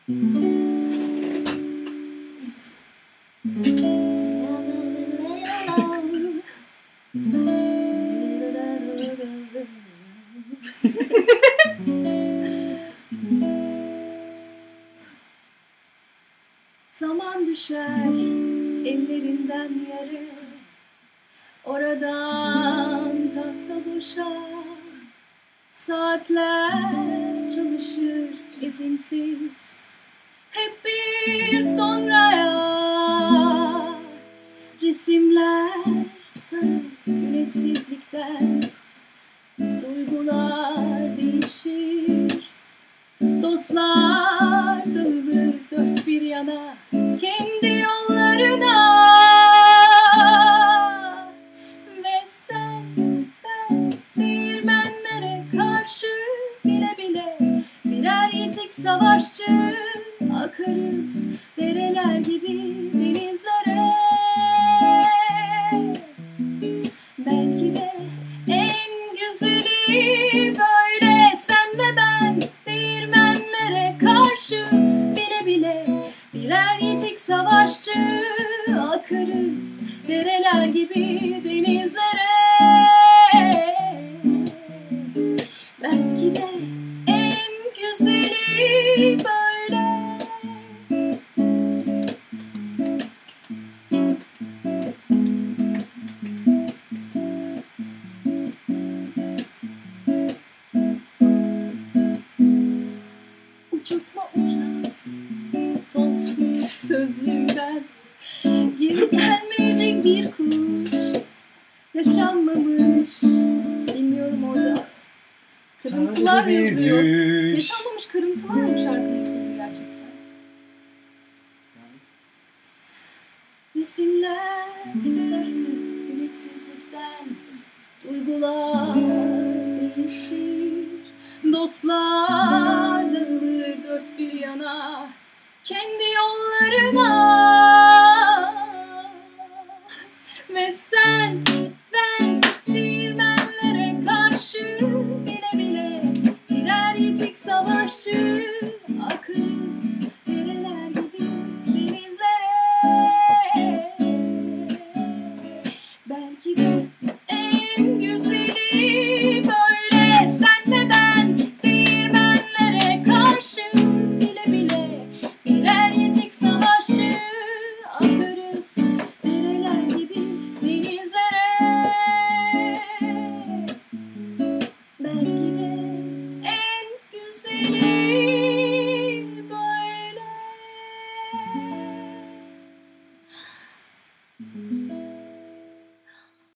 Zaman düşer ellerinden yarı, oradan tahta boşar. Saatler çalışır izinsiz, hep bir sonraya. Resimler sarı güneşsizlikten, duygular değişir. Dostlar dağılır dört bir yana, kendi yollarına. Ve sen, ben değirmenlere karşı bile bile birer yitik savaşçı akarız dereler gibi denizlere. Belki de en güzeli böyle, sen ve ben değirmenlere karşı bile bile birer yitik savaşçı akarız dereler gibi denizlere. Belki de en güzeli böyle. Uçurtma uçan sonsuz sözlüğünden geri gelmeyecek bir kuş, yaşanmamış, bilmiyorum orada kırıntılar yazıyor. Yaşanmamış kırıntılar mı şarkının sözü gerçekten? Resimler sarı güneşsizlikten, duygular değişir. Dostlar dağılır dört bir yana, kendi yollarına. Ve sen, ben değirmenlere karşı bile bile birer yitik savaşçı akarız dereler gibi denizlere. Belki de en güzeli böyle, sen ve ben değirmenlere karşı bile bile birer yitik savaşçı akarız dereler gibi denizlere. Belki de en güzeli böyle.